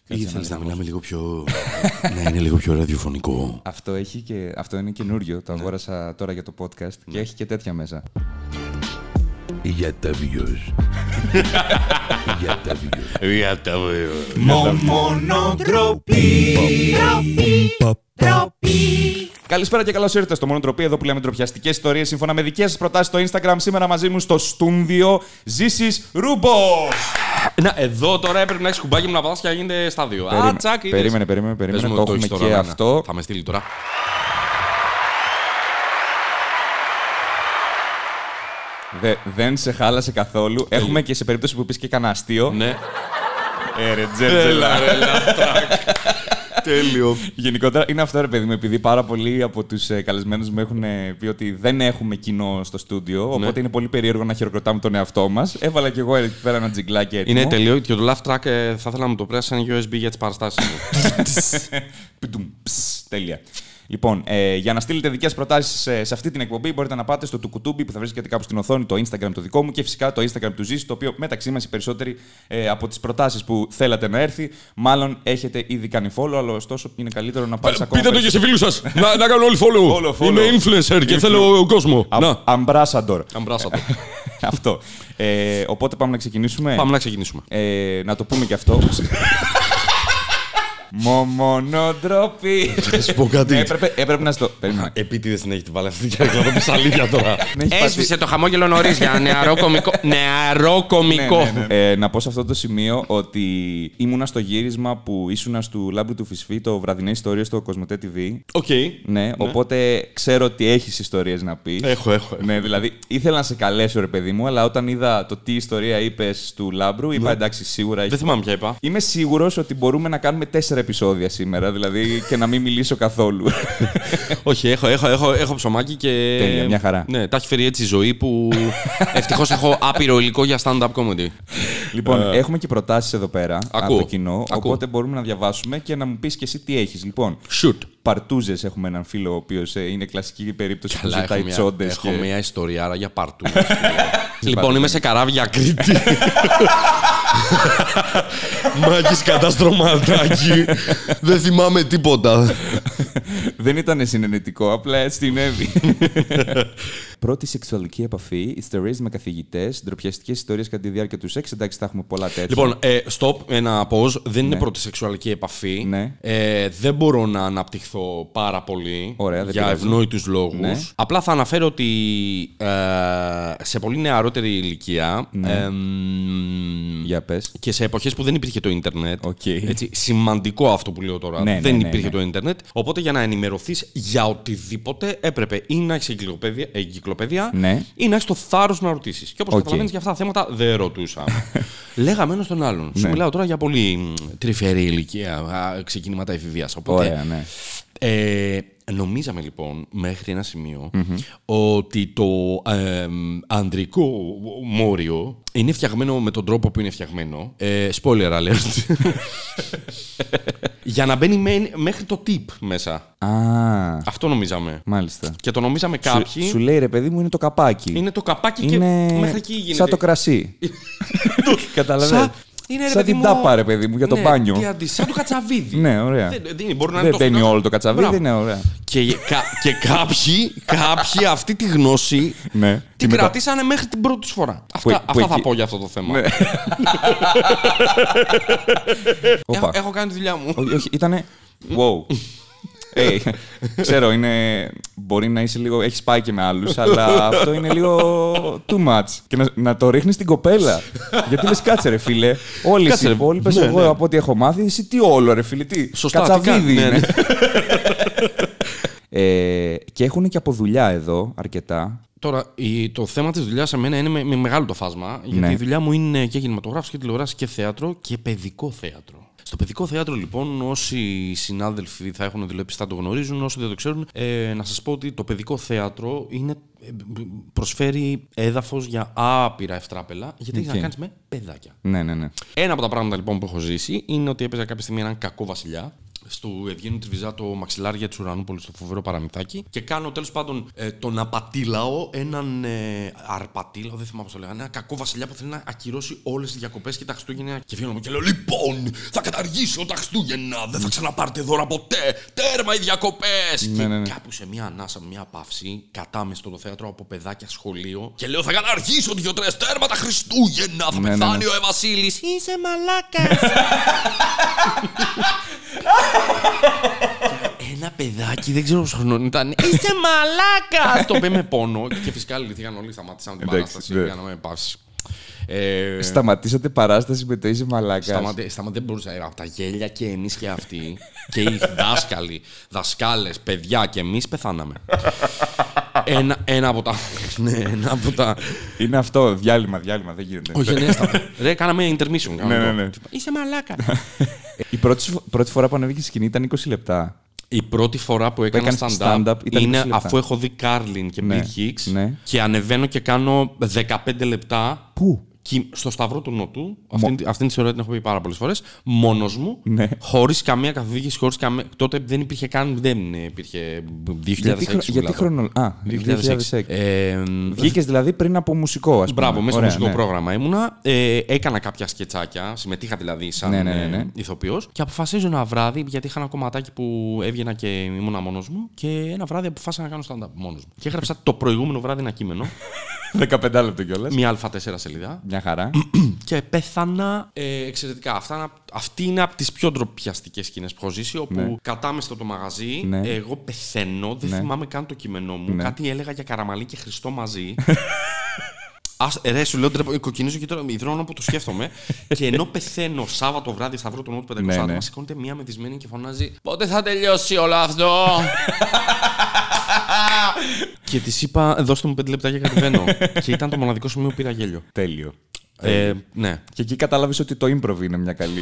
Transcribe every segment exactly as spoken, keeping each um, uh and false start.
Ή θέλεις να μιλάμε λίγο πιο. να είναι λίγο πιο ραδιοφωνικό. Αυτό, έχει και... Αυτό είναι καινούριο. Το αγόρασα τώρα για το podcast και έχει και τέτοια μέσα. Για τα views. Για τα views. Για τα views. Μονοτροπή. Καλησπέρα και καλώς ήρθατε στο Μονοτροπή, εδώ που λέμε ντροπιαστικές ιστορίες σύμφωνα με δικές σας προτάσεις στο Instagram. Σήμερα μαζί μου στο στούντιο Ζήσης Ρούμπος. Να, εδώ τώρα έπρεπε να έχει κουμπάκι μου να πατάς και να γίνεται στα δύο. Περίμε, Α, τσακ, είδες. περίμενε, περίμενε, περίμενε. Μου, το το έχουμε έχεις και τώρα, αυτό. Ναι. Θα με στείλει τώρα. Δε, δεν σε χάλασε καθόλου. Τέλει. Έχουμε και σε περίπτωση που πεις και κανένα αστείο. Ναι. Ε, ρε, τζέρτζελα. Τέλειο. Γενικότερα είναι αυτό, ρε παιδί μου, επειδή πάρα πολλοί από τους ε, καλεσμένους μου έχουν ε, πει ότι δεν έχουμε κοινό στο στούντιο, οπότε Ναι. είναι πολύ περίεργο να χειροκροτάμε τον εαυτό μας. Έβαλα κι εγώ εκεί πέρα ένα τζιγκλάκι έτοιμο. Είναι τελείω και το laugh track ε, θα ήθελα να μου το πρέσει σαν γιου ες μπι για τις παραστάσεις μου. Πιτουμ, ψ, τέλεια. Λοιπόν, ε, για να στείλετε δικές προτάσεις σε, σε αυτή την εκπομπή, μπορείτε να πάτε στο Τουκουτούμπι που θα βρίσκεται κάπου στην οθόνη, το Instagram το δικό μου και φυσικά το Instagram του Ζήση, το οποίο μεταξύ μας οι περισσότεροι ε, από τις προτάσεις που θέλατε να έρθει, μάλλον έχετε ήδη κάνει follow, αλλά ωστόσο είναι καλύτερο να πάρεις ακόμα. Πείτε το και σε φίλους σας. να, να κάνουν όλοι follow. Όλο follow. Είμαι influencer και θέλω κόσμο. Α, Να. Ambassador. Αμπράσατο. Αυτό. Ε, οπότε πάμε να ξεκινήσουμε. Πάμε να ξεκινήσουμε. Ε, να το πούμε και αυτό. Μονοτροπή. Θα σου πω κάτι. Ναι, έπρεπε, έπρεπε να στο. Περίμενα. Επίτηδες την έχετε βάλει αυτή και να το πεις αλήθεια τώρα. Έσβησε το χαμόγελο νωρίς για νεαρό κωμικό. Νεαρό κωμικό. Ναι, ναι, ναι. Ε, να πω σε αυτό το σημείο ότι ήμουνα στο γύρισμα που ήσουνα στο Λάμπρου του Φυσφή, το βραδινές ιστορίες στο Κοσμοτέ τι βι. Οκ. Ναι, οπότε ξέρω ότι έχεις ιστορίες να πεις. Έχω, έχω. Ναι, δηλαδή ήθελα να σε καλέσω, ρε παιδί μου, αλλά όταν είδα το τι ιστορία είπες του Λάμπρου, είπα εντάξει, σίγουρα έχει. Δεν θυμάμαι ποια είπα. Είμαι σίγουρος ότι μπορούμε να κάνουμε τέσσερα επεισόδια σήμερα, δηλαδή και να μην μιλήσω καθόλου. Όχι, έχω, έχω, έχω, έχω ψωμάκι και. Τέλεια, μια χαρά. Ναι, τα έχει φέρει έτσι η ζωή που ευτυχώς έχω άπειρο υλικό για stand-up comedy. Λοιπόν, Ε. έχουμε και προτάσεις εδώ πέρα Ακούω. από το κοινό, Ακούω. οπότε μπορούμε να διαβάσουμε και να μου πεις και εσύ τι έχεις. Λοιπόν, Shoot. παρτούζες έχουμε έναν φίλο, ο οποίος ε, είναι κλασική περίπτωση που Καλά, ζητάει έχω μια, τσόντες. έχω και... μια ιστοριάρα για παρτούζες. Λοιπόν, είμαι σε καράβια Κρήτη. Μάκης καταστρωματάκι. Δεν θυμάμαι τίποτα. Δεν ήταν συνενετικό, απλά έτσι συνέβη. Πρώτη σεξουαλική επαφή, ιστορίες με καθηγητές, ντροπιαστικές ιστορίες κατά τη διάρκεια του σεξ. Εντάξει, θα έχουμε πολλά τέτοια. Λοιπόν, ε, stop, ένα pause. Δεν είναι Ναι. πρώτη σεξουαλική επαφή. Ναι. Ε, δεν μπορώ να αναπτυχθώ πάρα πολύ. Ωραία, δεν για πειράζει. ευνόητους λόγους. Ναι. Απλά θα αναφέρω ότι ε, σε πολύ νεαρότερη ηλικία Ναι. εμ, Για πες. και σε εποχές που δεν υπήρχε το ίντερνετ. Οκ. Έτσι, σημαντικό αυτό που λέω τώρα. Ναι, δεν ναι, ναι, υπήρχε ναι. το ίντερνετ. Οπότε για να ενημερωθείς για οτιδήποτε έπρεπε ή να έχεις εγκυκλοπαίδεια, εγκυκλοπαίδεια Ναι. ή να έχεις το θάρρος να ρωτήσεις. Και όπως Οκ. καταλαβαίνεις για αυτά τα θέματα δεν ρωτούσα. Λέγαμε ένας τον άλλον. Σου Ναι. μιλάω τώρα για πολύ μ, τρυφερή ηλικία, α, ξεκινήματα εφηβείας. Οπότε, Ωραία, ναι. ε, νομίζαμε λοιπόν μέχρι ένα σημείο ότι το ε, ανδρικό μόριο είναι φτιαγμένο με τον τρόπο που είναι φτιαγμένο. Ε, spoiler alert. Για να μπαίνει με- μέχρι το tip μέσα. Α, Αυτό νομίζαμε. μάλιστα. Και το νομίζαμε κάποιοι. Σου, σου λέει ρε παιδί μου είναι το καπάκι. Είναι το καπάκι Είναι και μέχρι εκεί γίνεται. σαν το κρασί. Καταλαβαίνεις. Σαν- είναι, ρε Σαν παιδί την μου- τάπα, ρε παιδί μου, για το Ναι, μπάνιο. τι αντι- σαν το κατσαβίδι. Ναι, ωραία. Δεν, δεν, μπορεί να Δεν είναι το μπαίνει φινό- όλο το κατσαβίδι, Μπράβο. είναι ωραία. Και, κα, και κάποιοι, κάποιοι αυτή τη γνώση Ναι. την Και μετά- κρατήσανε μέχρι την πρώτη τους φορά. Αυτά, που αυτά θα εκεί- πω για αυτό το θέμα. Ναι. Έχω, Όπα. έχω κάνει τη δουλειά μου. Όχι, όχι, ήτανε. Wow. Hey, ξέρω, είναι... μπορεί να είσαι λίγο. Έχεις πάει και με άλλους, αλλά αυτό είναι λίγο too much. Και να, να το ρίχνεις στην κοπέλα. Γιατί λες, κάτσε ρε φίλε. Όλοι Κάτσε, οι ρε. υπόλοιπες, Ναι, εγώ ναι. από ό,τι έχω μάθει, εσύ τι όλο ρε φίλε, τι. Σωστά, τι Κατσαβίδι κάνει, είναι. ναι, Ε, και έχουν και από δουλειά εδώ αρκετά. Τώρα, η- το θέμα της δουλειάς σε μένα είναι με, με μεγάλο το φάσμα. Γιατί Ναι. η δουλειά μου είναι και κινηματογράφος και τηλεόραση και θέατρο και παιδικό θέατρο. Στο παιδικό θέατρο, λοιπόν, όσοι συνάδελφοι θα έχουν δουλέψει θα το γνωρίζουν, όσοι δεν το ξέρουν, ε, να σας πω ότι το παιδικό θέατρο είναι, ε, προσφέρει έδαφος για άπειρα ευτράπελα, γιατί έχει Οκ. να κάνεις με παιδάκια. Ναι, ναι, ναι. Ένα από τα πράγματα λοιπόν που έχω ζήσει είναι ότι έπαιζα κάποια στιγμή έναν κακό βασιλιά. Του Ευγένου Τριβιζά το Μαξιλάρια της Ουρανούπολης, το φοβερό παραμυθάκι. Και κάνω τέλος πάντων ε, τον Απατήλαο, έναν ε, Αρπατήλαο, δεν θυμάμαι πώς το λέγανε, ένα κακό βασιλιά που θέλει να ακυρώσει όλες τις διακοπές και τα Χριστούγεννα. Και βγαίνω και λέω: Λοιπόν, θα καταργήσω τα Χριστούγεννα, δεν θα ξαναπάρτε δώρα ποτέ. Τέρμα οι διακοπές. Ναι, και ναι, ναι. κάπου σε μια ανάσα, μια παύση, κατάμε στο θέατρο από παιδάκια σχολείο και λέω: Θα καταργήσω δύο-τρεις τέρμα τα Χριστούγεννα. Θα Ναι, πεθάνει ναι, ναι. ο Εβασίλης. Είσαι μαλάκας. Ένα παιδάκι, δεν ξέρω πόσο χρονών ήταν. Είσαι μαλάκας! Το είπε με πόνο. Και φυσικά λυθήκαν όλοι, σταματήσαν την Εντάξει, παράσταση. ναι. Κάναμε παύση. Ε, Σταματήσατε παράσταση με το είσαι μαλάκας. Σταματέ, σταματέ, δεν μπορούσα. Από τα γέλια και εμείς και αυτοί. Και οι δάσκαλοι, δασκάλες, παιδιά και εμείς πεθάναμε. ένα, ένα από τα. Ναι, ένα από τα. Είναι αυτό, διάλειμμα, διάλειμμα, δεν γίνεται. Όχι, ναι, στα... Ρε, κάναμε intermission. Ναι, ναι, ναι. Είσαι μαλάκα. Η πρώτη, πρώτη φορά που ανέβηκε στη σκηνή ήταν είκοσι λεπτά. Η πρώτη φορά που έκανα έκανες stand-up, stand-up ήταν είναι είκοσι λεπτά. αφού έχω δει Κάρλιν και Ναι, Bill Hicks ναι. και ανεβαίνω και κάνω δεκαπέντε λεπτά. Πού? Στο Σταυρό του Νότου. Αυτή, αυτή την ιστορία την έχω πει πάρα πολλές φορές. Μόνος μου. Ναι. Χωρίς καμία καθοδήγηση. Χωρίς καμία... Τότε δεν υπήρχε καν. Δεν υπήρχε. δύο χιλιάδες έξι. Γιατί, γιατί χρόνο. Α, δύο χιλιάδες έξι. Ε, Βγήκες δηλαδή πριν από μουσικό, ας πούμε. Μπράβο, μέσα στο Ωραία, μουσικό ναι. πρόγραμμα ήμουνα. Ε, έκανα κάποια σκετσάκια. Συμμετείχα δηλαδή σαν Ναι, ναι, ναι, ναι. ε, ηθοποιός. Και αποφασίζω ένα βράδυ, γιατί είχα ένα κομματάκι που έβγαινα και ήμουνα μόνος μου. Και ένα βράδυ αποφάσισα να κάνω stand-up μόνος μου. Και έγραψα το προηγούμενο βράδυ ένα κείμενο. δεκαπέντε λεπτό κιόλας. Μια Α τέσσερα σελίδα. Μια χαρά. Και πέθανα ε, εξαιρετικά. Αυτά, αυτή είναι από τις πιο ντροπιαστικές σκηνές που έχω ζήσει. Όπου Ναι. κατάμε στο το μαγαζί, Ναι. εγώ πεθαίνω, δεν Ναι. θυμάμαι καν το κείμενό μου. Ναι. Κάτι έλεγα για Καραμαλή και Χριστό μαζί. Ας, ρε, σου λέω τρεπο, κοκκινίζω και τώρα υδρώνω που το σκέφτομαι. Και ενώ πεθαίνω Σάββατο βράδυ, Σταυρό του Νότου πεντακόσια Ναι, άτομα, ναι. σηκώνεται μία μεθυσμένη και φωνάζει: Πότε θα τελειώσει όλο αυτό? Και της είπα: Δώστε μου πέντε λεπτά και κατεβαίνω. Και ήταν το μοναδικό σημείο που πήρα γέλιο. Τέλειο. Ε, ναι. Και εκεί κατάλαβες ότι το improv είναι μια καλή.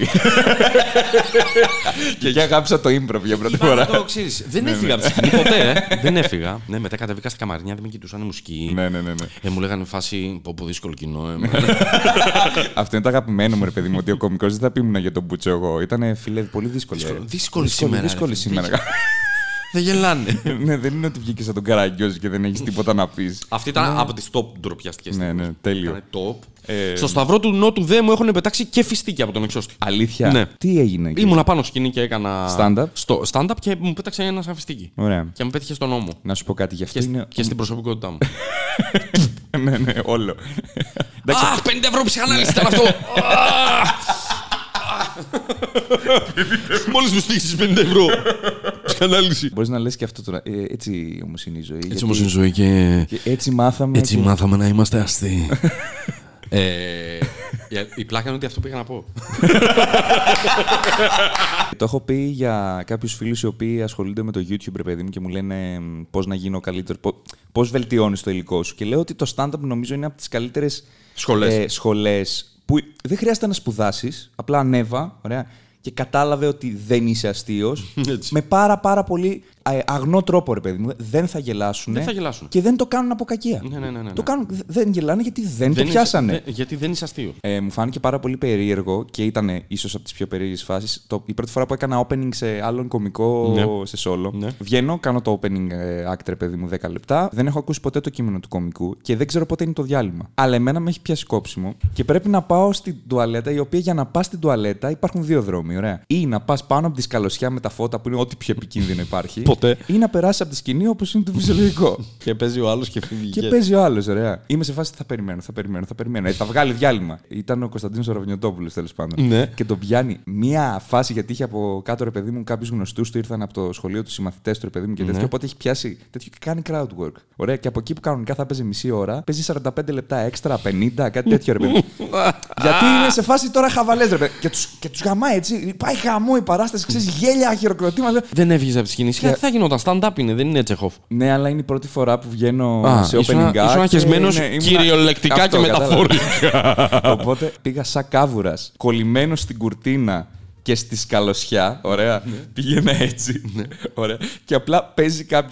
Και εκεί αγάπησα το improv για πρώτη Είπα, φορά. το ξέρεις, δεν έφυγα από τη σκηνή ποτέ. ε. Δεν έφυγα. Ναι, μετά κατεβήκα στα καμαρινιά, δεν με κοιτούσαν η μουσική. Ναι, ναι, ναι, ναι. Ε, μου λέγανε φάση πω πω δύσκολο κοινό. Ε, Αυτό είναι το αγαπημένο μου, ρε παιδί μου, ότι ο κωμικός δεν θα πει ήμουνα για τον Μπούτσο εγώ. Ήταν φίλε πολύ δύσκολο. Δύσκολο- ε. δύσκολη σήμερα, ρε, Δύσκολη φίλε. σήμερα. δεν γελάνε. Ναι, δεν είναι ότι βγήκε σαν τον Καραγκιόζη και δεν έχει τίποτα να πει. Αυτή ήταν από τις top ντροπιαστικές Ναι, στιγμές. ναι, τέλειο. Ήταν top. Ε, Στο Σταυρό του Νότου δε μου έχουν πετάξει και φιστίκια από τον εξώστη. Αλήθεια. Ναι. Τι έγινε εκεί? Ήμουνα πάνω σκηνή και έκανα. Stand-up. Στο stand-up και μου πέταξε ένα σαν φιστίκι. Ωραία. Και μου πέτυχε στον ώμο. Να σου πω κάτι γι' αυτό. Και, Είναι... και στην προσωπικότητά μου. ναι, ναι, όλο. Εντάξει, Αχ, πενήντα ευρώ ψυχανάλυση ήταν αυτό! Μόλις μου στήξεις πενήντα ευρώ. Ψυχανάλυση. μπορείς να λες και αυτό τώρα. Ε, έτσι όμως είναι η ζωή. Έτσι όμως είναι η ζωή και Και έτσι μάθαμε. έτσι και... μάθαμε να είμαστε αστείοι. ε, η- η πλάκα είναι ότι αυτό πήγα να πω. Το έχω πει για κάποιους φίλους οι οποίοι ασχολούνται με το YouTube, ρε παιδί μου, και μου λένε μ, πώς να γίνω καλύτερο, πώς, πώς βελτιώνεις το υλικό σου. Και λέω ότι το stand-up νομίζω είναι από τις καλύτερες Σχολές. ε, σχολές που δεν χρειάζεται να σπουδάσεις, απλά ανέβα, ωραία, και κατάλαβε ότι δεν είσαι αστείος. Έτσι. Με πάρα πάρα πολύ ε, αγνό τρόπο, ρε παιδί μου. Δεν θα γελάσουν. Δεν θα γελάσουν. Και δεν το κάνουν από κακία. Ναι, ναι, ναι, ναι. Το κάνουν, δεν γελάνε γιατί δεν, το Δεν πιάσανε. είσαι- δεν- γιατί δεν είσαι αστείο. Ε, μου φάνηκε πάρα πολύ περίεργο και ήταν ίσως από τις πιο περίεργες φάσεις. Το, η πρώτη φορά που έκανα opening σε άλλον κωμικό Ναι. σε solo. Ναι. Βγαίνω, κάνω το opening ε, act, ρε παιδί μου, δέκα λεπτά. Δεν έχω ακούσει ποτέ το κείμενο του κωμικού και δεν ξέρω πότε είναι το διάλειμμα. Αλλά εμένα με έχει πιάσει κόψιμο και πρέπει να πάω στην τουαλέτα, η οποία για να πας στην τουαλέτα υπάρχουν δύο δρόμοι. Ωραία. Ή να πας πάνω από τη σκαλωσιά με τα φώτα που είναι ό,τι πιο επικίνδυνο υπάρχει. Ποτέ. Ή να περάσεις από τη σκηνή όπως είναι το φυσιολογικό. Και παίζει ο άλλος και φύγει. Και παίζει ο άλλο, ωραία. Είμαι σε φάση θα περιμένω, θα περιμένω, θα περιμένω. Ε, θα βγάλει διάλειμμα. Ήταν ο Κωνσταντίνος Ραβνιωτόπουλος, τέλος πάντων. Ναι. Και τον πιάνει μία φάση γιατί είχε από κάτω, ρε παιδί μου, κάποιους γνωστούς του ήρθαν από το σχολείο του, συμμαθητές του, ρε παιδί μου και τέτοιο. Ναι. Οπότε έχει πιάσει τέτοιο και κάνει crowd work. Ωραία. Και από εκεί που κανονικά θα παίζει μισή ώρα, παίζει σαράντα πέντε λεπτά έξτρα, πενήντα, κάτι τέτοιο, ρε παιδί μου. Γιατί είναι σε φάση τώρα χαβαλές, ρε παιδί. Και τους, και τους γαμάει έτσι. Πάει χαμό η παράσταση, ξέρει, γέλια, χειροκροτήματα. Δεν έφυγε από τη σκηνή. Και... θα γινόταν stand-up είναι, δεν είναι Τσεχόφ. Ναι, αλλά είναι η πρώτη φορά που βγαίνω Α, σε ήσουν- opening act. ήσουν αγχεσμένος Ναι, ήμουνα- κυριολεκτικά Αυτό, και κατάλαβες. μεταφορικά. Οπότε πήγα σαν κάβουρας, κολλημένος στην κουρτίνα και στη σκαλωσιά. Ωραία. Πήγαινα έτσι. Ωραία. Και απλά παίζει κάποιος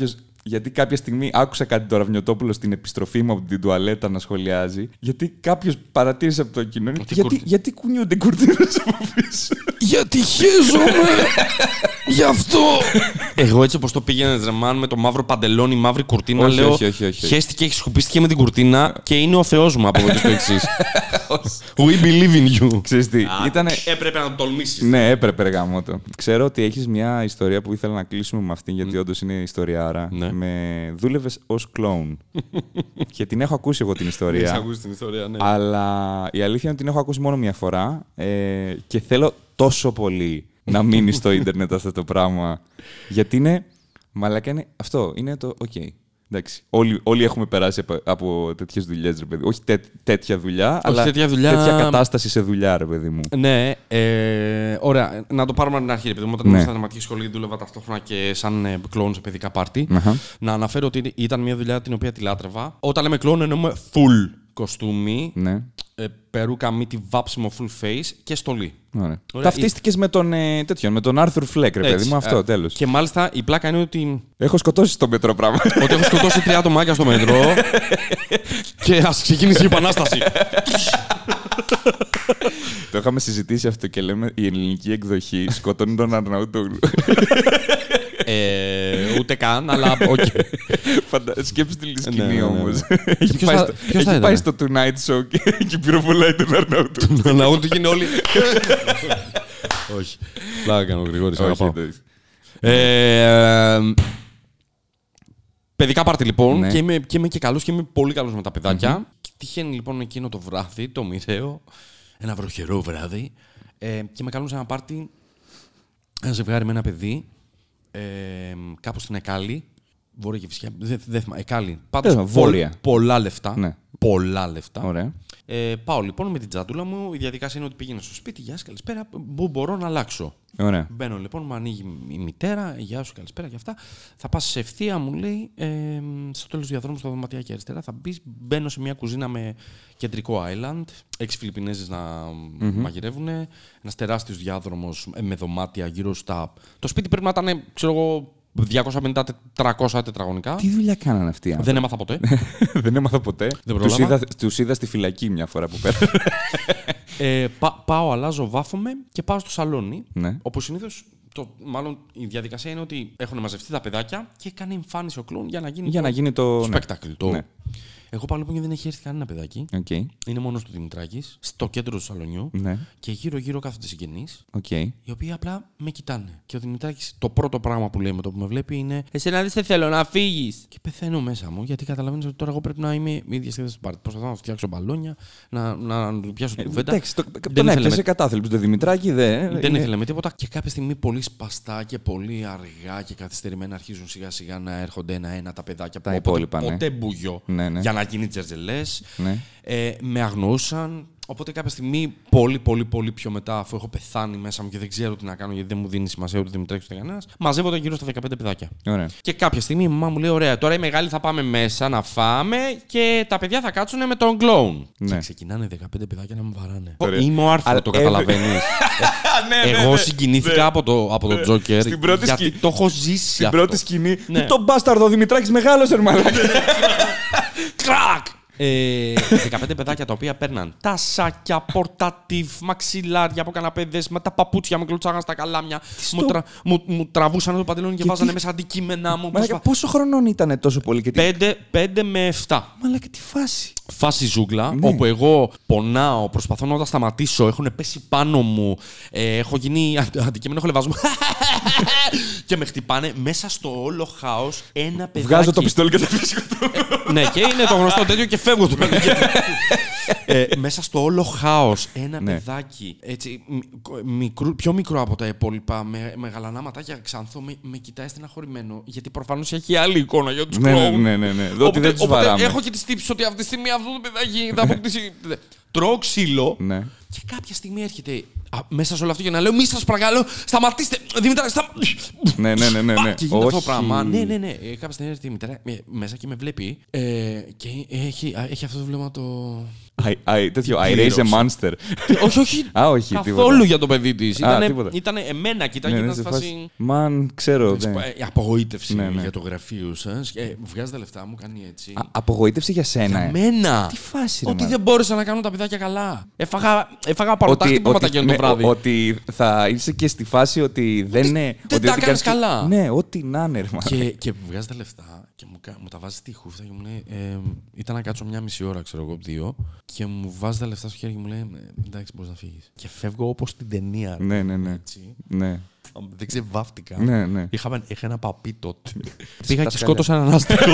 Γιατί κάποια στιγμή άκουσα κάτι το Ραβνιωτόπουλο στην επιστροφή μου από την τουαλέτα να σχολιάζει. Γιατί κάποιος παρατήρησε από το κοινό. Γιατί, κουρ... γιατί κουνιούνται κουρτίνες από πίσω. Γιατί χέζομαι! Γι' αυτό! Εγώ έτσι όπως το πήγαινε ρεμάν με το μαύρο παντελόνι, μαύρη κουρτίνα, όχι, λέω. Όχι, όχι, όχι, όχι. Χέστηκε, έχει σκουπίστηκε με την κουρτίνα και είναι ο Θεός μου από εδώ και στο εξής. We believe in you. Ξέρεις τι, ήτανε... Έπρεπε να το τολμήσεις. Ναι, έπρεπε, γαμώτο. Ξέρω ότι έχεις μια ιστορία που ήθελα να κλείσουμε με αυτήν, γιατί όντως είναι ιστοριάρα. Ναι. Με δούλευες ως κλόουν. Και την έχω ακούσει εγώ την ιστορία. Έχεις ακούσει την ιστορία, ναι. Αλλά η αλήθεια είναι ότι την έχω ακούσει μόνο μια φορά ε, και θέλω τόσο πολύ να μείνει στο ίντερνετ αυτό το πράγμα. Γιατί είναι. Μαλάκα είναι. Αυτό είναι το. Οκ. Okay. Εντάξει. Όλοι, όλοι έχουμε περάσει από, από τέτοιες δουλειές, ρε παιδί. Όχι τέ, τέτοια δουλειά, όχι αλλά τέτοια, δουλειά... τέτοια κατάσταση σε δουλειά, ρε παιδί μου. Ναι. Ε, ωραία. Να το πάρουμε από την αρχή, ρε παιδί μου. Όταν ήμουν Ναι. στα δραματική σχολή, δούλευα ταυτόχρονα και σαν ε, κλόουν σε παιδικά πάρτι. Uh-huh. Να αναφέρω ότι ήταν μια δουλειά την οποία τη λάτρευα. Όταν λέμε κλόουν, εννοούμε full κοστούμι. Ναι. Ε, περούκα, μύτη, βάψιμο, full face και στολή. Ωραία. Ωραία. Ταυτίστηκες με τον, ε, τέτοιον, με τον Άρθουρ Φλεκ, ρε παιδί Έτσι. μου. Αυτό, Ε, τέλος. Και μάλιστα η πλάκα είναι ότι. Έχω σκοτώσει στο μετρό πράγμα. ότι έχω σκοτώσει τρία ατομάκια στο μετρό. Και ας ξεκίνησε η επανάσταση. Το είχαμε συζητήσει αυτό και λέμε η ελληνική εκδοχή σκοτώνει τον Αρναούτογλου. ε, ούτε καν, αλλά. Okay. Σκέψου τη σκηνή Ναι, ναι, ναι. όμως. Και Έχει ποιος πάει θα- στο- ποιος θα έχει πάει ήταν? στο Tonight Show και και πυροβολάει τον Αρναούτογλου. Να ούτε γίνει όλοι. Όχι. Πλάκα κάνω, Γρηγόρη. Όχι, εντάξει. Ε, παιδικά πάρτι λοιπόν Ναι. και, είμαι, και είμαι και καλός και είμαι πολύ καλός με τα παιδάκια. Και τυχαίνει λοιπόν εκείνο το βράδυ, το μοιραίο, ένα βροχερό βράδυ, ε, και με καλούν σε ένα πάρτι ένα ζευγάρι με ένα παιδί, ε, κάπου στην Εκάλη, βόρεια και φυσικά, δεν δε, θυμάμαι, Εκάλη. Πάντως Τέλος, βόρεια. πολλά λεφτά. Ναι. Πολλά λεφτά. Ωραία. Ε, πάω λοιπόν με την τζάντουλα μου. Η διαδικασία είναι ότι πήγαινα στο σπίτι. Γεια σας, καλησπέρα. Πού μπορώ να αλλάξω. Ωραία. Μπαίνω λοιπόν, μου ανοίγει η μητέρα. Γεια σου, καλησπέρα και αυτά. Θα πας σε ευθεία, μου λέει, ε, στο τέλος του διαδρόμου, στο δωματιάκι αριστερά. Θα μπεις, μπαίνω σε μια κουζίνα με κεντρικό island. Έξι Φιλιππινέζες να mm-hmm. μαγειρεύουν. Ένας τεράστιος διάδρομος με δωμάτια γύρω στα. Το σπίτι πρέπει να ήταν, ξέρω εγώ, διακόσια πενήντα με τριακόσια τετραγωνικά. Τι δουλειά κάνανε αυτοί οι άνθρωποι? Δεν έμαθα ποτέ. Δεν έμαθα ποτέ. Δεν Τους πρόλαβα. είδα, τους είδα στη φυλακή μια φορά που πέρα. ε, πά, πάω, αλλάζω, βάφομαι και πάω στο σαλόνι. Ναι. Όπου συνήθως, το, μάλλον η διαδικασία είναι ότι έχουν μαζευτεί τα παιδάκια και κάνει εμφάνιση ο κλόουν για να γίνει Για το να γίνει το. ναι. spectacle. Το... Ναι. Εγώ πάω λοιπόν και δεν έχει έρθει κανένα παιδάκι. Οκ. Είναι μόνος του Δημητράκης, στο κέντρο του σαλονιού. Ναι. Και γύρω-γύρω κάθονται συγγενείς, Οκ. οι οποίοι απλά με κοιτάνε. Και ο Δημητράκης, το πρώτο πράγμα που λέει με το που με βλέπει είναι εσένα δεν σε θέλω να φύγεις. Και πεθαίνω μέσα μου, γιατί καταλαβαίνεις ότι τώρα εγώ πρέπει να είμαι η ίδια σχέση του πάρτι. Προσπαθώ να φτιάξω μπαλόνια, να, να, να του πιάσω την κουβέντα. Εντάξει, το- Δεν τον ήθελε έπιασε με- κατάθλιψη το Δημητράκη, δε. Δεν είναι- ήθελε με τίποτα. Και κάποια στιγμή πολύ σπαστά και πολύ αργά και καθυστερημένα αρχίζουν σιγά σιγά να έρχονται ένα-ένα τα παιδάκια Τα που υπόλοιπα, ποτέ, ναι. ποτέ μπουγιό Ναι, ναι. για να γίνει τζερτζελές. Ναι. Ε, με αγνοούσαν. Οπότε κάποια στιγμή, πολύ, πολύ, πολύ πιο μετά, αφού έχω πεθάνει μέσα μου και δεν ξέρω τι να κάνω γιατί δεν μου δίνει σημασία ούτε Δημητράκης ούτε κανένας, μαζεύονταν γύρω στα δεκαπέντε παιδάκια. Ωραία. Και κάποια στιγμή η μαμά μου λέει: ωραία, τώρα οι μεγάλοι θα πάμε μέσα να φάμε και τα παιδιά θα κάτσουν με τον κλόουν. Ναι. Και ξεκινάνε δεκαπέντε παιδάκια να με βαράνε. Ωραία. Είμαι ο Άρθρο, Αλλά το ε, καταλαβαίνει. Εγώ συγκινήθηκα από το, από το Τζόκερ. Στην πρώτη γιατί σκηνή- το έχω ζήσει. Στην αυτό. πρώτη σκηνή. Ναι. Το μπάσταρδο Δημητράκης μεγάλωσε, ρε μαλάκα. Κρακ! Ε, δεκαπέντε παιδάκια τα οποία παίρναν τα σάκια, πορτατίβ, μαξιλάρια από καναπέδες, με τα παπούτσια μου κλωτσάγαν στα καλάμια. Μου, τρα, μου, μου τραβούσαν το παντελόνι και Γιατί- βάζανε μέσα αντικείμενα μου. Μαλάκα, πόσο χρονών ήταν τόσο πολύ και τι. Πέντε, πέντε με εφτά. Μαλάκα, τι φάση. Φάση ζούγκλα, Ναι. όπου εγώ πονάω, προσπαθώ να τα σταματήσω, έχουν πέσει πάνω μου, ε, έχω γίνει αντι- αντικείμενο χλεβασμού και με χτυπάνε μέσα στο όλο χάος ένα παιδάκι. Βγάζω το πιστόλι και τα βρίσκω. Ναι, και είναι το γνωστό τέτοιο και φεύγω του ε, μέσα στο όλο χάος ένα Ναι. παιδάκι έτσι, μι- μικρού, πιο μικρό από τα υπόλοιπα, με, με γαλανά ματάκια ξανθό, με, με κοιτάει στεναχωρημένο. Γιατί προφανώς έχει άλλη εικόνα για τους Ναι, ναι, κλόουν. ναι, ναι, ναι. Εδώ ότι δεν τους οπότε βαράμε. έχω και τις τύψεις ότι αυτή τη στιγμή αυτό το παιδάκι θα αποκτήσει. Τρώω ξύλο. Ναι. Και κάποια στιγμή έρχεται α, μέσα σε όλο αυτό και να λέω: μη σας παρακαλώ, σταματήστε! Δημήτρα, στα... Ναι, ναι, ναι, ναι, ναι. Και γίνεται αυτό το Όχι. πράγμα. Ναι, ναι, ναι. Ε, κάποια στιγμή έρχεται η μητέρα ε, μέσα και με βλέπει ε, και έχει, α, έχει αυτό το βλέμμα το. Τέτοιο, I raise a monster. Όχι, όχι. Α, όχι. Καθόλου για το παιδί της. Ήτανε, ήτανε εμένα, κοιτάει και ήταν φάση... Μαν, ξέρω. Η απογοήτευση για το γραφείο σας. Βγάζει τα λεφτά μου, κάνει έτσι. Απογοήτευση για σένα. Για μένα. Τι φάση, ότι δεν μπόρεσα να κάνω τα παιδάκια καλά. Έφαγα παροτάχτυπωματα και το βράδυ. Ότι θα είσαι και στη φάση ότι δεν είναι. Δεν τα κάνεις καλά. Ναι, ό,τι να είναι. Και βγάζει τα λεφτά και μου τα βάζει στη χούφτα και μου λέει. Ήταν να κάτσω μια μισή ώρα, ξέρω εγώ, δύο. Και μου βάζει τα λεφτά στο χέρι και μου λέει: εντάξει, μπορείς να φύγεις. Και φεύγω όπως στην ταινία. Ναι, ναι, ναι. ναι. Δεν ξεβάφτηκα. Ναι, ναι. Είχα, είχα ένα παπί τότε. Πήγα και σκότωσα έναν άστικο.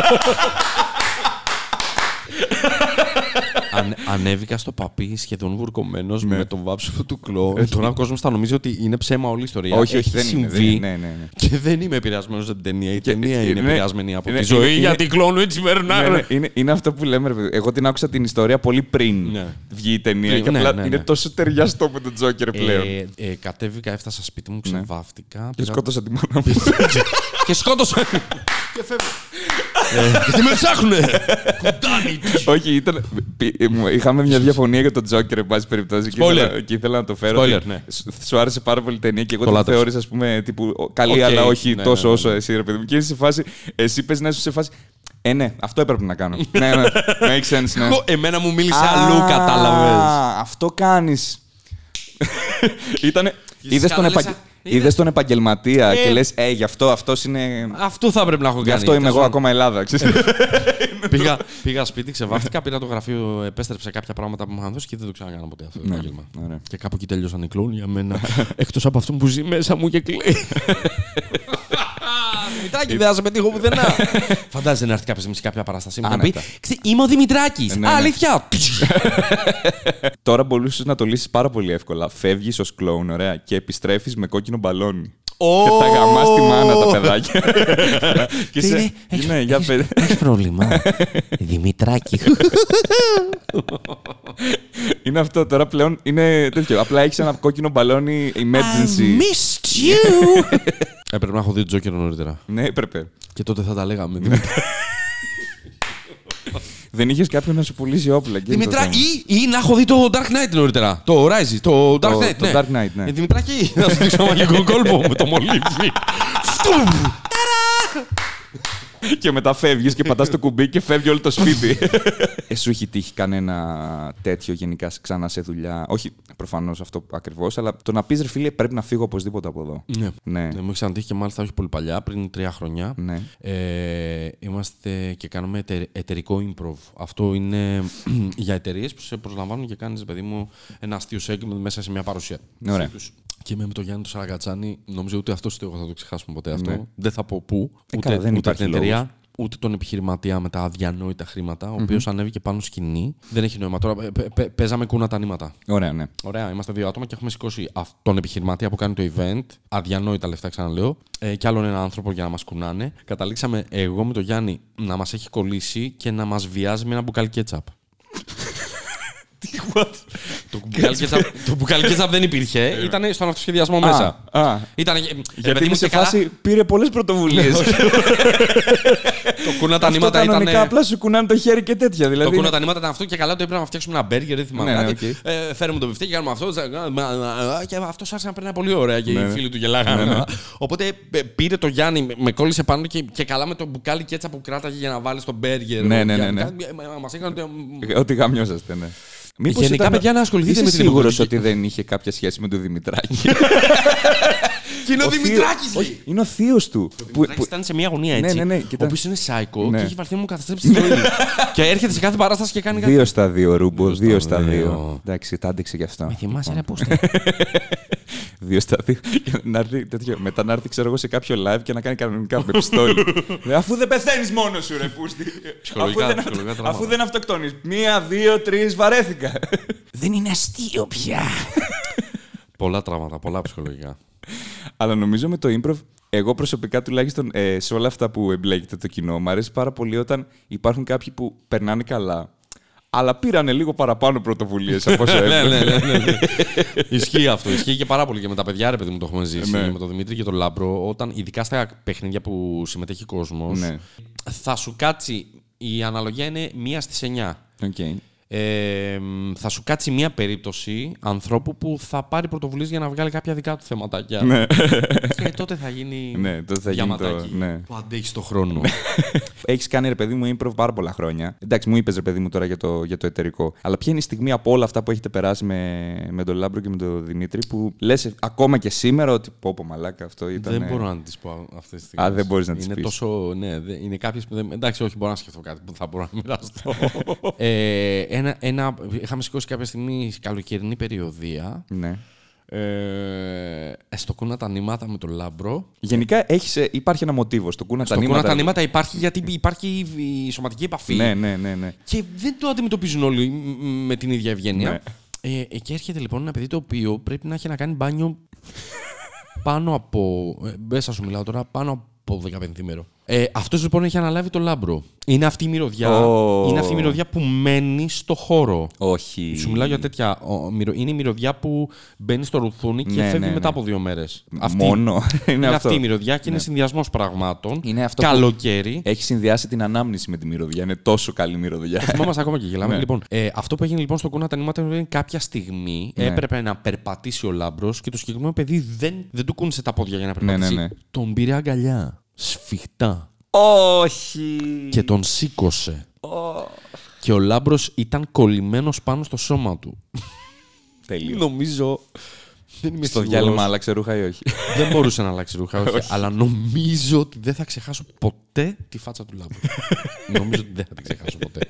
Αν, ανέβηκα στο παπί σχεδόν βουρκωμένος ναι. με τον βάψιμο του κλό. Ε, τώρα ο κόσμος θα νομίζει ότι είναι ψέμα όλη η ιστορία. Όχι, όχι, έχει δεν συμβεί. Είναι, ναι, ναι, ναι. Και δεν είμαι επηρεασμένος από την ταινία. Η και, ταινία είναι, είναι επηρεασμένη από είναι, τη ζωή. Είναι, γιατί κλώνω έτσι περνάνε. Ναι, ναι, είναι, είναι αυτό που λέμε, ρε παιδί. Εγώ την άκουσα την ιστορία πολύ πριν ναι. βγει η ταινία. Πριν, και απλά ναι, ναι, ναι. είναι τόσο ταιριαστό με τον Τζόκερ πλέον. Ε, ε, κατέβηκα, έφτασα σπίτι μου, ξεβάφτηκα. Ναι. Και σκότωσα τη μάνα μου. Και σκότωσα. Και φεύγω. Γιατί με ψάχνουνε! Όχι, ήταν. Είχαμε μια διαφωνία για τον Τζόκερ, εν πάση περιπτώσει. Και ήθελα να το φέρω. Σου άρεσε πάρα πολύ η ταινία και εγώ το θεώρησα, α πούμε, τύπου καλή, αλλά όχι τόσο όσο εσύ, ρε παιδί μου. Και είσαι σε φάση. Εσύ πες να είσαι σε φάση. Ε, ναι, αυτό έπρεπε να κάνω. Ναι, ναι. Make sense, ναι. Εμένα μου μίλησε αλλού, κατάλαβες. Αυτό κάνεις. Ήτανε. Είδες τον επαγγελματία. Είδες τον επαγγελματία ε... και λες, ε, γι' αυτό αυτός είναι. Αυτό θα πρέπει να έχω κάνει. Γι' αυτό είμαι εγώ ακόμα Ελλάδα. πήγα, πήγα σπίτι, ξεβάφτηκα, πήρα το γραφείο, επέστρεψα κάποια πράγματα που μου είχαν δώσει και δεν το ξανακάνω ποτέ αυτό το επάγγελμα. Και κάπου εκεί τέλειωσαν οι κλόουν για μένα. Εκτός από αυτό που ζει μέσα μου και κλαίει. Δημητράκη, δεν θα σε πετύχω πουθενά. Φαντάζεσαι να έρθει κάποια στιγμή σε κάποια παράστασή μου και να πει είμαι ο Δημητράκης. Αλήθεια. Τώρα μπορούσες να το λύσεις πάρα πολύ εύκολα. Φεύγεις ως κλόουν, ωραία, και επιστρέφεις με κόκκινο μπαλόνι. Oh! Και τα γαμάς τη μάνα τα παιδάκια. Και σε... Έχεις ναι, για πέ... πρόβλημα. Δημητράκη. Είναι αυτό τώρα πλέον. Είναι τέτοιο. Απλά έχεις ένα κόκκινο μπαλόνι emergency. I missed you. Έπρεπε να έχω δει Τζόκερ νωρίτερα. Ναι, έπρεπε. Και τότε θα τα λέγαμε. Δεν είχες κάποιον να σου πουλήσει όπλα. Δημητρά, ή, ή να έχω δει το Dark Knight νωρίτερα. Το Rise, το Dark Knight. Το, ναι. το Dark Knight, ναι. Ε, Δημητράκη, να σου δείξω ένα μαγικό κόλπο με το μολύβι. Και μετά φεύγεις και πατάς το κουμπί και φεύγει όλο το σπίτι. ε, σου έχει τύχει κανένα τέτοιο γενικά ξανά σε δουλειά? Όχι προφανώς αυτό ακριβώς, αλλά το να πεις, ρε φίλε, πρέπει να φύγω οπωσδήποτε από εδώ. Ναι. ναι. ναι μου έχει ξανατύχει και μάλιστα όχι πολύ παλιά, πριν τρία χρόνια. Ναι. Ε, είμαστε και κάνουμε εταιρικό improv. Αυτό είναι για εταιρείες που σε προσλαμβάνουν και κάνεις, παιδί μου, ένα αστείο segment μέσα σε μια παρουσία. Ωραία. Και με, με τον Γιάννη του Σαραγκατσάνη, νομίζω ότι αυτό το θα το ξεχάσουμε ποτέ αυτό. Ναι. Δεν θα πω πού, ε, ούτε, καλά, δεν ούτε την εταιρεία, λόγος. Ούτε τον επιχειρηματία με τα αδιανόητα χρήματα, ο mm-hmm. οποίος ανέβηκε πάνω σκηνή. Δεν έχει νόημα. Τώρα πε, πε, παίζαμε κούνα τα νήματα. Ωραία, ναι. Ωραία, είμαστε δύο άτομα και έχουμε σηκώσει τον επιχειρηματία που κάνει το event, αδιανόητα λεφτά, ξαναλέω, ε, και άλλον έναν άνθρωπο για να μας κουνάνε. Καταλήξαμε εγώ με τον Γιάννη να μας έχει κολλήσει και να μας βιάζει με ένα μπουκάλι κέτσαπ. Τι, what? Το μπουκάλι κέτσαπ δεν υπήρχε, ήταν στον αυτοσχεδιασμό μέσα. Α, Ήτανε, γιατί είμαι σε φάση, πήρε πολλές πρωτοβουλίες. Το κούνα τα νήματα ήταν. Κανονικά απλά σου κουνάνε το χέρι και τέτοια. Δηλαδή... Το κούνα τα νήματα ήταν αυτό και καλά το έπρεπε να φτιάξουμε ένα μπέργκερ, δεν θυμάμαι ναι, κάτι. Okay. Ε, φέρουμε το μπιφτέκι, κάνουμε αυτό. Και αυτό άρχισε να περνάει πολύ ωραία και ναι, οι φίλοι του γελάγανε. Ναι, ναι. Οπότε πήρε το Γιάννη, με κόλλησε πάνω και, και καλά με το μπουκάλι κέτσα που κράταγε για να βάλει στο μπέργκερ. Ναι, ναι, ναι. Μας έκανε. Ότι γαμιόσαστε, ναι. Μήπως γενικά, ήταν... παιδιά, να ασχοληθείτε με την εποχή. Σίγουρος ότι δεν είχε κάποια σχέση με τον Δημητράκη. Και είναι ο, ο Δημητράκης! Όχι, είναι ο θείος του. Ο Δημητράκης ήταν σε μια γωνία έτσι. Ναι, ναι, ναι, ο οποίος είναι σάικο ναι. και έχει βαρθεί να μου καταστρέψει τη ζωή. Και έρχεται σε κάθε παράσταση και κάνει κάτι. Δύο στα δύο, Ρούμπο. Δύο στα δύο. Εντάξει, τα άντεξε γι' αυτό. Με θυμάσαι, ρε, πώς. Δύο στα δύο. Μετά να έρθει, ξέρω εγώ, σε κάποιο live και να κάνει κανονικά με πιστόλι. Αφού δεν πεθαίνεις μόνος σου, ρε πούστη. Αφού δεν αυτοκτονείς. Μία, δύο, τρεις, βαρέθηκα. Δεν είναι αστείο πια. Πολλά τραύματα, πολλά ψυχολογικά. Αλλά νομίζω με το improv, εγώ προσωπικά τουλάχιστον ε, σε όλα αυτά που εμπλέκεται το κοινό, μου αρέσει πάρα πολύ όταν υπάρχουν κάποιοι που περνάνε καλά, αλλά πήρανε λίγο παραπάνω πρωτοβουλίες από όσο έπρεπε. ναι, ναι, ναι, ναι. Ισχύει αυτό. Ισχύει και πάρα πολύ και με τα παιδιά, ρε παιδί μου, το έχουμε ζήσει. Ναι. Με τον Δημήτρη και τον Λάμπρο, όταν, ειδικά στα παιχνίδια που συμμετέχει κόσμος, ναι. θα σου κάτσει. Η αναλογία είναι μία στις εννιά. Okay. ε, θα σου κάτσει μια περίπτωση ανθρώπου που θα πάρει πρωτοβουλίες για να βγάλει κάποια δικά του θεματάκια. Ναι. Και τότε θα γίνει. Ναι, τότε θα γίνει το. Ναι. Που αντέχει το χρόνο. Έχεις κάνει ρε παιδί μου improv πάρα πολλά χρόνια. Εντάξει, μου είπες ρε παιδί μου τώρα για το, για το εταιρικό. Αλλά ποια είναι η στιγμή από όλα αυτά που έχετε περάσει με, με τον Λάμπρο και με τον Δημήτρη που λες ακόμα και σήμερα ότι πω πω μαλάκα αυτό ήταν. Δεν μπορώ να τις πω αυτές τις στιγμές. Α, δεν μπορείς να τις είναι πεις. Τόσο, ναι, είναι κάποιες που δεν. Εντάξει, όχι, μπορώ να σκεφτώ κάτι που θα μπορώ να μοιραστώ. ε, ένα, ένα, είχαμε σηκώσει κάποια στιγμή καλοκαιρινή περιοδία. Ναι. Ε, στο Κούνα τα νήματα με τον Λάμπρο. Γενικά έχεις, υπάρχει ένα μοτίβο στο Κούνα τα στο νήματα. Κούνα τα νήματα υπάρχει γιατί υπάρχει η σωματική επαφή. Ναι, ναι, ναι, ναι. Και δεν το αντιμετωπίζουν όλοι με την ίδια ευγένεια. Ναι. Ε, και έρχεται λοιπόν ένα παιδί το οποίο πρέπει να έχει να κάνει μπάνιο πάνω από. Ε, μέσα σου μιλάω τώρα, πάνω από δεκαπενθήμερο. Ε, αυτός λοιπόν έχει αναλάβει το Λάμπρο. Είναι αυτή η μυρωδιά, Oh. είναι αυτή η μυρωδιά που μένει στο χώρο. Όχι. Σου μιλάω για τέτοια. ο, μυρο, είναι η μυρωδιά που μπαίνει στο ρουθούνι και Ναι, φεύγει ναι, ναι. μετά από δύο μέρες. Μόνο. είναι είναι αυτό. αυτή η μυρωδιά και είναι συνδυασμός πραγμάτων. Είναι αυτό που- καλοκαίρι. Έχει συνδυάσει την ανάμνηση με τη μυρωδιά. Είναι τόσο καλή μυρωδιά. Θυμάμαστε ακόμα και γελάμε. Ναι. Λοιπόν, ε, αυτό που έγινε λοιπόν στο Κούνα τα νήματα είναι κάποια στιγμή Ναι. έπρεπε να περπατήσει ο Λάμπρος και το συγκεκριμένο παιδί δεν, δεν του κούνησε τα πόδια για να περπατήσει. ναι, ναι. Τον πήρε αγκαλιά. Σφιχτά. Όχι. Και τον σήκωσε. Και ο Λάμπρος ήταν κολλημένος πάνω στο σώμα του. Τέλειο. Νομίζω. Δεν είμαι Στο σίγουρος. διάλειμμα άλλαξε ρούχα ή όχι. Δεν μπορούσε να αλλάξει ρούχα, όχι, αλλά νομίζω ότι δεν θα ξεχάσω ποτέ τη φάτσα του Λάμπρου. Νομίζω ότι δεν θα την ξεχάσω ποτέ.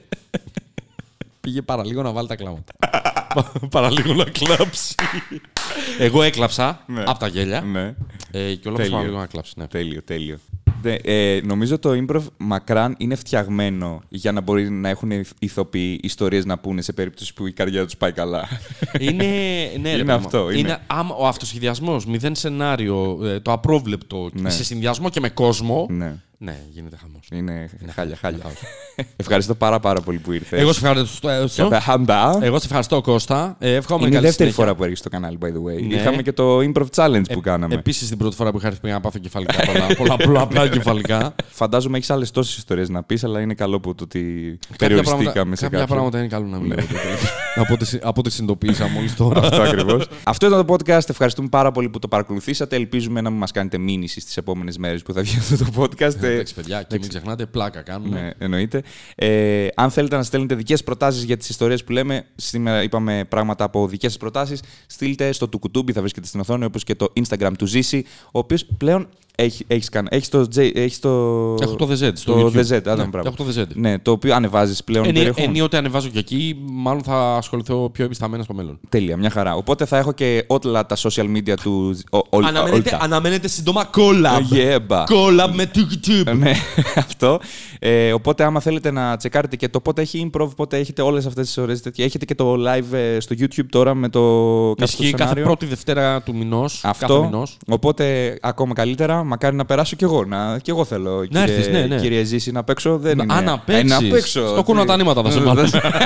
Πήγε παραλίγο να βάλει τα κλάματα. Παραλίγο να κλάψει. Εγώ έκλαψα Ναι. από τα γέλια Ναι. ε, και ο Λάμπρος Τέλειο. παραλίγο να κλάψει. Ναι. Τέλειο, τέλειο. Δε, ε, νομίζω το improv μακράν είναι φτιαγμένο για να μπορεί να έχουν ηθοποιοί ιστορίες να πούνε σε περίπτωση που η καριέρα τους πάει καλά. Είναι, ναι, ρε, Είναι αυτό, είναι. είναι άμα, ο αυτοσχεδιασμός, μηδέν σενάριο, ε, το απρόβλεπτο, Ναι. σε συνδυασμό και με κόσμο. Ναι. Ναι, γίνεται χαμός. Είναι χάλια, χάλια. Ευχαριστώ πάρα πάρα πολύ που ήρθες. Εγώ σε ευχαριστώ. Χαμπά. Εγώ σε ευχαριστώ, Κώστα. Ε, εύχομαι Είναι η καλή δεύτερη συνέχεια. φορά που έρχεσαι στο κανάλι, by the way. Ναι. Είχαμε και το improv challenge που κάναμε. Επίσης την πρώτη φορά που είχα έρθει πήγα να πάθω κεφαλικά. πολλά, πολλά, πολλά απλά κεφαλικά. Φαντάζομαι έχεις άλλες τόσες ιστορίες να πεις, αλλά είναι καλό που το ότι Κάποια περιοριστήκαμε πράγματα- σε Κάποια κάποια. πράγματα είναι καλό να μην λέγονται. Από ό,τι συ- Από ό,τι συνειδητοποίησα μόλις τώρα. Αυτό ακριβώς. Αυτό ήταν το podcast. Ευχαριστούμε πάρα πολύ που το παρακολουθήσατε. Ελπίζουμε να μην μας κάνετε μήνυση στις επόμενες μέρες που θα βγει αυτό το podcast. Ε, Εντάξει, παιδιά, και μην ξεχνάτε, πλάκα κάνουμε. Ναι, εννοείται. Ε, αν θέλετε να στέλνετε δικές προτάσεις για τις ιστορίες που λέμε, σήμερα είπαμε πράγματα από δικές σας προτάσεις, στείλτε στο Τουκουτούμπι, θα βρίσκεται στην οθόνη, όπως και το Instagram του Ζήση, ο οποίος πλέον έχει, έχεις, κάνει, έχεις το, J, έχεις το... Έχω το The Z στο το YouTube. The Z, άντε, Ναι, μπράβο. έχω το The Z. Ναι, το οποίο ανεβάζεις πλέον Ενι- περιεχόμενο. Ενίοτε ανεβάζω και εκεί, μάλλον θα ασχοληθώ πιο επισταμένα στο μέλλον. Τέλεια, μια χαρά. Οπότε θα έχω και όλα τα social media του... ο- ο- Αναμένεται, όλα. αναμένεται σύντομα collab. Yeah, ba. Collab με YouTube. Ναι, αυτό. Ε, οπότε, άμα θέλετε να τσεκάρετε και το πότε έχει improv, πότε έχετε όλες αυτές τις ωραίες τέτοια. Έχετε και το live ε, στο YouTube τώρα με το κάποιο Ισχύει κάθε σενάριο. πρώτη Δευτέρα του μηνός. Κάθε Αυτό. μηνός. Οπότε, ακόμα καλύτερα, μακάρι να περάσω κι εγώ. Να, κι εγώ θέλω, κύριε, έρθεις, ναι, ναι. κύριε Ζήση, να παίξω. Δεν είναι. Α, να παίξεις. Ε, να παίξω. Στο Κούνα τα νήματα θα σε βάλω.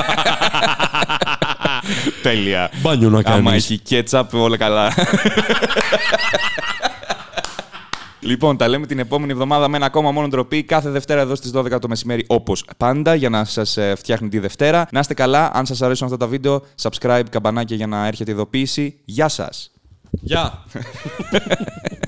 Τέλεια. Μπάνιο να Άμα κάνεις. έχει κέτσαπ, όλα καλά. Λοιπόν, τα λέμε την επόμενη εβδομάδα με ένα ακόμα μόνο ντροπή. Κάθε Δευτέρα εδώ στις δώδεκα το μεσημέρι, όπως πάντα, για να σας ε, φτιάχνει τη Δευτέρα. Να είστε καλά. Αν σας αρέσουν αυτά τα βίντεο, subscribe, καμπανάκια για να έρχεται ειδοποίηση. Γεια σας! Γεια.